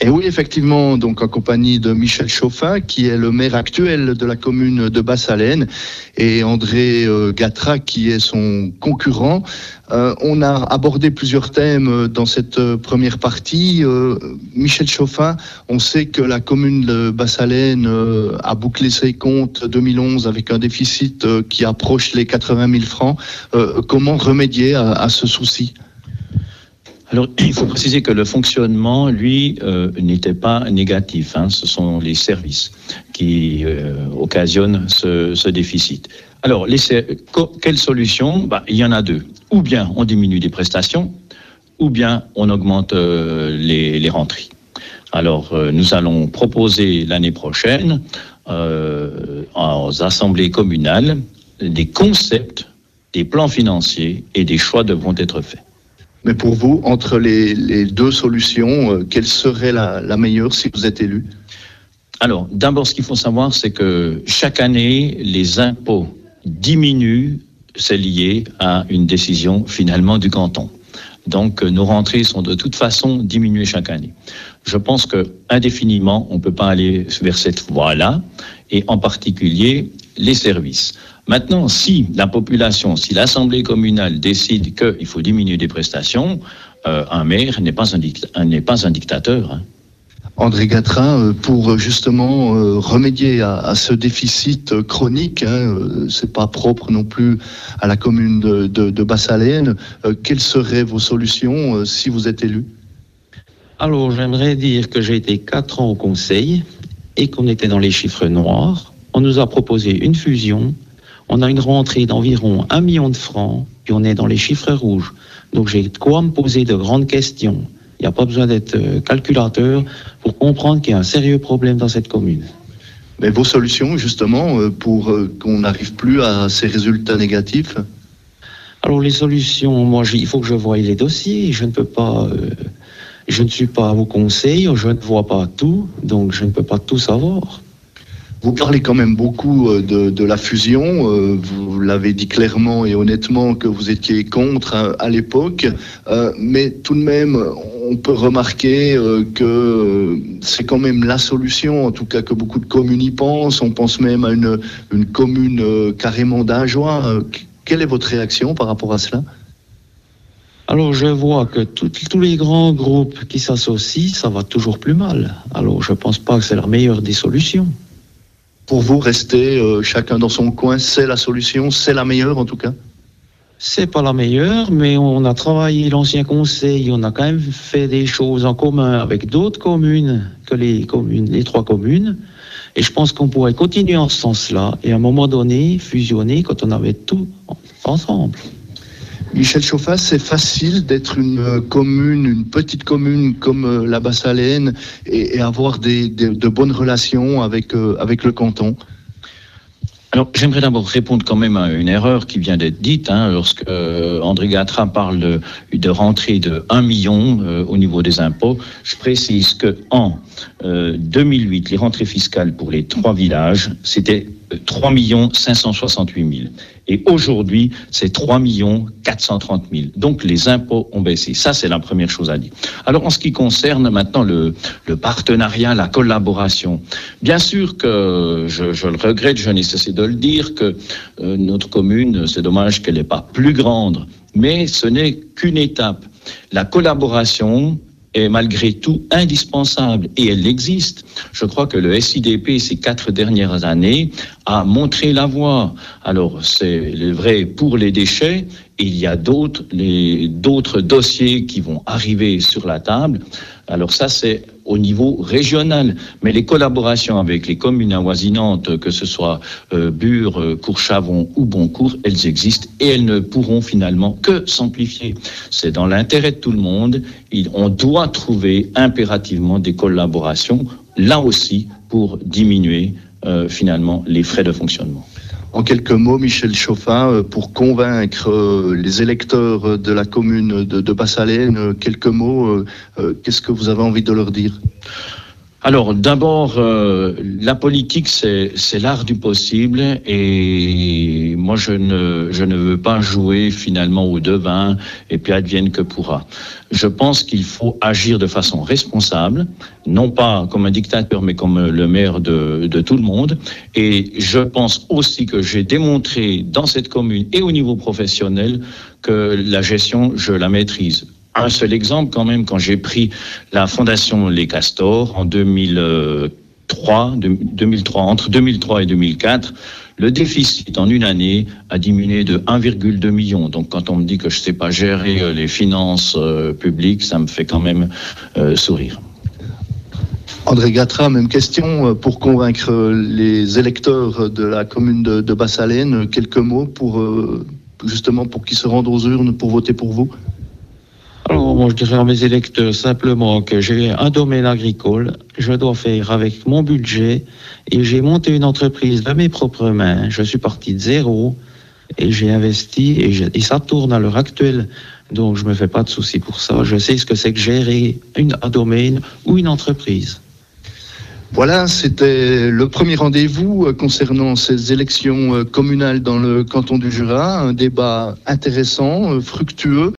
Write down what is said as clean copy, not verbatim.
Et oui, effectivement, donc en compagnie de Michel Chauffin, qui est le maire actuel de la commune de Bas-Salène, et André Gatra, qui est son concurrent. On a abordé plusieurs thèmes dans cette première partie. Michel Chauffin, on sait que la commune de Bas-Salène a bouclé ses comptes 2011 avec un déficit qui approche les 80 000 francs. Comment remédier à ce souci ? Alors, il faut préciser que le fonctionnement, lui, n'était pas négatif. Ce sont les services qui occasionnent ce déficit. Alors, quelle solution ? Il y en a deux. Ou bien on diminue les prestations, ou bien on augmente les rentrées. Alors, nous allons proposer l'année prochaine aux assemblées communales des concepts, des plans financiers et des choix devront être faits. Mais pour vous, entre les deux solutions, quelle serait la meilleure si vous êtes élu ? Alors, d'abord, ce qu'il faut savoir, c'est que chaque année, les impôts diminuent, c'est lié à une décision finalement du canton. Donc, nos rentrées sont de toute façon diminuées chaque année. Je pense que indéfiniment, on ne peut pas aller vers cette voie-là, et en particulier les services. Maintenant, si la population, si l'Assemblée communale décide qu'il faut diminuer des prestations, un maire n'est pas un dictateur. André Gatra, pour justement remédier à ce déficit chronique, c'est pas propre non plus à la commune de Bas-Salène, quelles seraient vos solutions si vous êtes élu ? Alors, j'aimerais dire que j'ai été 4 ans au conseil et qu'on était dans les chiffres noirs. On nous a proposé une fusion. On a une rentrée d'environ 1 million de francs, puis on est dans les chiffres rouges. Donc j'ai de quoi me poser de grandes questions. Il n'y a pas besoin d'être calculateur pour comprendre qu'il y a un sérieux problème dans cette commune. Mais vos solutions, justement, pour qu'on n'arrive plus à ces résultats négatifs ? Alors les solutions, moi, il faut que je voie les dossiers. Je ne suis pas au conseil, je ne vois pas tout, donc je ne peux pas tout savoir. Vous parlez quand même beaucoup de la fusion. Vous l'avez dit clairement et honnêtement que vous étiez contre à l'époque. Mais tout de même, on peut remarquer que c'est quand même la solution, en tout cas que beaucoup de communes y pensent. On pense même à une commune carrément d'Ajoie. Quelle est votre réaction par rapport à cela ? Alors je vois que tous les grands groupes qui s'associent, ça va toujours plus mal. Alors je ne pense pas que c'est la meilleure des solutions. Pour vous, rester chacun dans son coin, c'est la solution, c'est la meilleure en tout cas ? C'est pas la meilleure, mais on a travaillé l'ancien conseil, on a quand même fait des choses en commun avec d'autres communes que les 3 communes. Et je pense qu'on pourrait continuer en ce sens-là et à un moment donné, fusionner quand on avait tout ensemble. Michel Chauffin, c'est facile d'être une petite commune comme la Bas-Salène et avoir de bonnes relations avec le canton. Alors, j'aimerais d'abord répondre quand même à une erreur qui vient d'être dite, lorsque André Gatra parle de rentrée de 1 million au niveau des impôts. Je précise que en 2008, les rentrées fiscales pour les 3 villages, c'était 3 568 000. Et aujourd'hui, c'est 3 430 000. Donc, les impôts ont baissé. Ça, c'est la première chose à dire. Alors, en ce qui concerne maintenant le partenariat, la collaboration, bien sûr que je le regrette, je n'ai cessé de le dire, que notre commune, c'est dommage qu'elle n'est pas plus grande, mais ce n'est qu'une étape. La collaboration est malgré tout indispensable et elle existe. Je crois que le SIDP, ces 4 dernières années, a montré la voie. Alors, c'est vrai pour les déchets, il y a d'autres dossiers qui vont arriver sur la table. Alors ça, c'est au niveau régional. Mais les collaborations avec les communes avoisinantes, que ce soit Bure, Courchavon ou Boncourt, elles existent et elles ne pourront finalement que s'amplifier. C'est dans l'intérêt de tout le monde. On doit trouver impérativement des collaborations, là aussi, pour diminuer finalement les frais de fonctionnement. En quelques mots, Michel Chauffin, pour convaincre les électeurs de la commune de Bas-Salène, quelques mots, qu'est-ce que vous avez envie de leur dire ? Alors, d'abord, la politique, c'est l'art du possible, et moi, je ne veux pas jouer finalement au devin, et puis advienne que pourra. Je pense qu'il faut agir de façon responsable, non pas comme un dictateur, mais comme le maire de tout le monde. Et je pense aussi que j'ai démontré dans cette commune et au niveau professionnel que la gestion, je la maîtrise. Un seul exemple quand même, quand j'ai pris la fondation Les Castors en 2003, entre 2003 et 2004, le déficit en une année a diminué de 1,2 million. Donc quand on me dit que je ne sais pas gérer les finances publiques, ça me fait quand même sourire. André Gatra, même question, pour convaincre les électeurs de la commune de Bas-Salène, quelques mots justement pour qu'ils se rendent aux urnes pour voter pour vous? Alors, moi, je dirais à mes électeurs simplement que j'ai un domaine agricole, je dois faire avec mon budget, et j'ai monté une entreprise de mes propres mains. Je suis parti de zéro, et j'ai investi, et ça tourne à l'heure actuelle. Donc, je me fais pas de soucis pour ça. Je sais ce que c'est que gérer un domaine ou une entreprise. Voilà, c'était le premier rendez-vous concernant ces élections communales dans le canton du Jura. Un débat intéressant, fructueux.